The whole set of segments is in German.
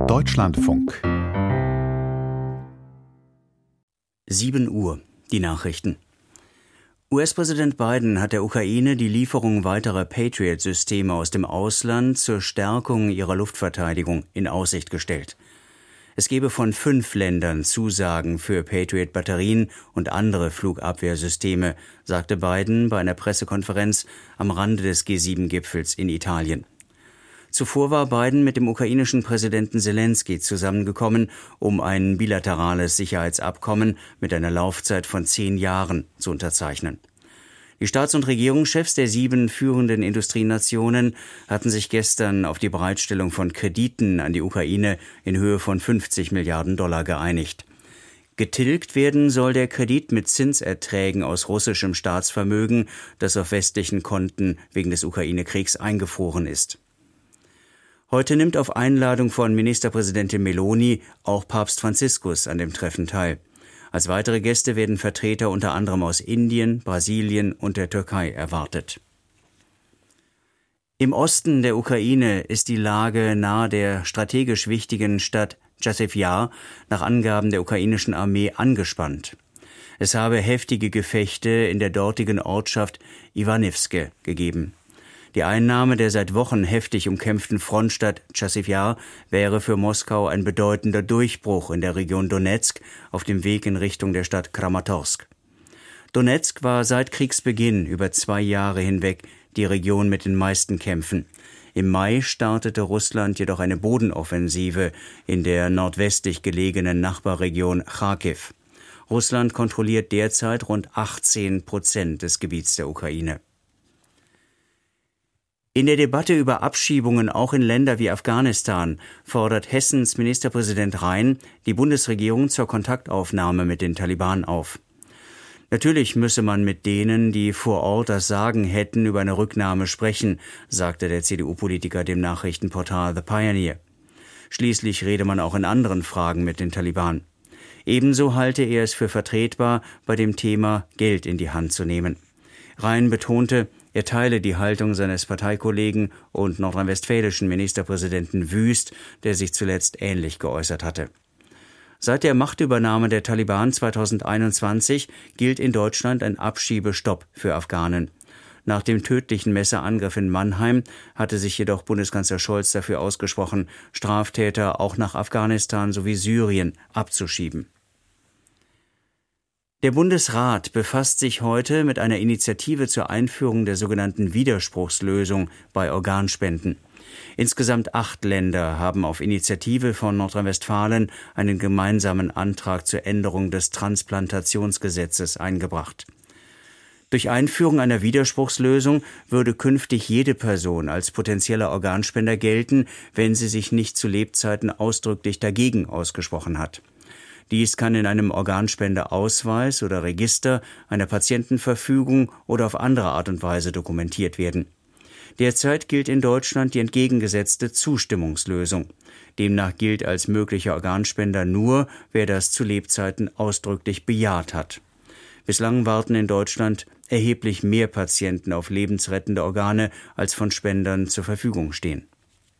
Deutschlandfunk. 7 Uhr, die Nachrichten. US-Präsident Biden hat der Ukraine die Lieferung weiterer Patriot-Systeme aus dem Ausland zur Stärkung ihrer Luftverteidigung in Aussicht gestellt. Es gebe von 5 Ländern Zusagen für Patriot-Batterien und andere Flugabwehrsysteme, sagte Biden bei einer Pressekonferenz am Rande des G7-Gipfels in Italien. Zuvor war Biden mit dem ukrainischen Präsidenten Selenskyj zusammengekommen, um ein bilaterales Sicherheitsabkommen mit einer Laufzeit von 10 Jahren zu unterzeichnen. Die Staats- und Regierungschefs der 7 führenden Industrienationen hatten sich gestern auf die Bereitstellung von Krediten an die Ukraine in Höhe von 50 Milliarden Dollar geeinigt. Getilgt werden soll der Kredit mit Zinserträgen aus russischem Staatsvermögen, das auf westlichen Konten wegen des Ukraine-Kriegs eingefroren ist. Heute nimmt auf Einladung von Ministerpräsidentin Meloni auch Papst Franziskus an dem Treffen teil. Als weitere Gäste werden Vertreter unter anderem aus Indien, Brasilien und der Türkei erwartet. Im Osten der Ukraine ist die Lage nahe der strategisch wichtigen Stadt Chasiv Yar nach Angaben der ukrainischen Armee angespannt. Es habe heftige Gefechte in der dortigen Ortschaft Iwanivske gegeben. Die Einnahme der seit Wochen heftig umkämpften Frontstadt Chasiv Yar wäre für Moskau ein bedeutender Durchbruch in der Region Donezk auf dem Weg in Richtung der Stadt Kramatorsk. Donezk war seit Kriegsbeginn über 2 Jahre hinweg die Region mit den meisten Kämpfen. Im Mai startete Russland jedoch eine Bodenoffensive in der nordwestlich gelegenen Nachbarregion Charkiw. Russland kontrolliert derzeit rund 18% des Gebiets der Ukraine. In der Debatte über Abschiebungen auch in Länder wie Afghanistan fordert Hessens Ministerpräsident Rhein die Bundesregierung zur Kontaktaufnahme mit den Taliban auf. Natürlich müsse man mit denen, die vor Ort das Sagen hätten, über eine Rücknahme sprechen, sagte der CDU-Politiker dem Nachrichtenportal The Pioneer. Schließlich rede man auch in anderen Fragen mit den Taliban. Ebenso halte er es für vertretbar, bei dem Thema Geld in die Hand zu nehmen. Rhein betonte, er teile die Haltung seines Parteikollegen und nordrhein-westfälischen Ministerpräsidenten Wüst, der sich zuletzt ähnlich geäußert hatte. Seit der Machtübernahme der Taliban 2021 gilt in Deutschland ein Abschiebestopp für Afghanen. Nach dem tödlichen Messerangriff in Mannheim hatte sich jedoch Bundeskanzler Scholz dafür ausgesprochen, Straftäter auch nach Afghanistan sowie Syrien abzuschieben. Der Bundesrat befasst sich heute mit einer Initiative zur Einführung der sogenannten Widerspruchslösung bei Organspenden. Insgesamt 8 Länder haben auf Initiative von Nordrhein-Westfalen einen gemeinsamen Antrag zur Änderung des Transplantationsgesetzes eingebracht. Durch Einführung einer Widerspruchslösung würde künftig jede Person als potenzieller Organspender gelten, wenn sie sich nicht zu Lebzeiten ausdrücklich dagegen ausgesprochen hat. Dies kann in einem Organspendeausweis oder Register, einer Patientenverfügung oder auf andere Art und Weise dokumentiert werden. Derzeit gilt in Deutschland die entgegengesetzte Zustimmungslösung. Demnach gilt als möglicher Organspender nur, wer das zu Lebzeiten ausdrücklich bejaht hat. Bislang warten in Deutschland erheblich mehr Patienten auf lebensrettende Organe, als von Spendern zur Verfügung stehen.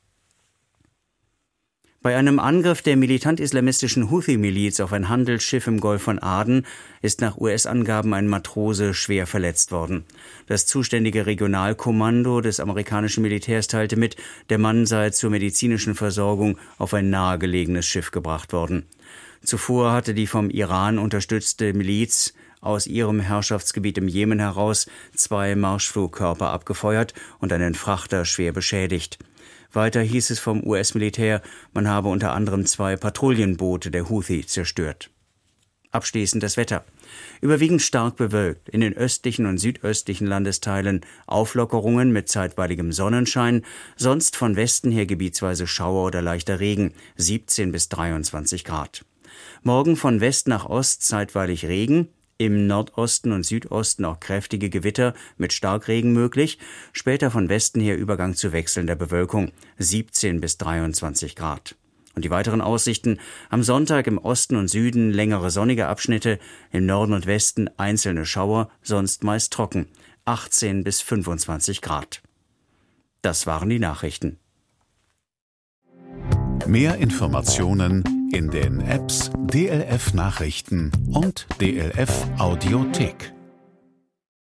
Bei einem Angriff der militant-islamistischen Houthi-Miliz auf ein Handelsschiff im Golf von Aden ist nach US-Angaben ein Matrose schwer verletzt worden. Das zuständige Regionalkommando des amerikanischen Militärs teilte mit, der Mann sei zur medizinischen Versorgung auf ein nahegelegenes Schiff gebracht worden. Zuvor hatte die vom Iran unterstützte Miliz aus ihrem Herrschaftsgebiet im Jemen heraus 2 Marschflugkörper abgefeuert und einen Frachter schwer beschädigt. Weiter hieß es vom US-Militär, man habe unter anderem 2 Patrouillenboote der Houthi zerstört. Abschließend das Wetter. Überwiegend stark bewölkt, in den östlichen und südöstlichen Landesteilen Auflockerungen mit zeitweiligem Sonnenschein, sonst von Westen her gebietsweise Schauer oder leichter Regen, 17 bis 23 Grad. Morgen von West nach Ost zeitweilig Regen, im Nordosten und Südosten auch kräftige Gewitter mit Starkregen möglich, später von Westen her Übergang zu wechselnder Bewölkung, 17 bis 23 Grad. Und die weiteren Aussichten: am Sonntag im Osten und Süden längere sonnige Abschnitte, im Norden und Westen einzelne Schauer, sonst meist trocken, 18 bis 25 Grad. Das waren die Nachrichten. Mehr Informationen in den Apps DLF Nachrichten und DLF Audiothek.